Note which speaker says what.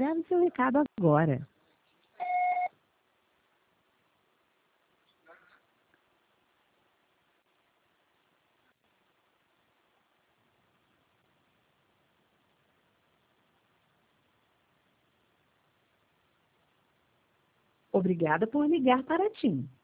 Speaker 1: Grave seu recado agora. Obrigada por ligar para a TIM.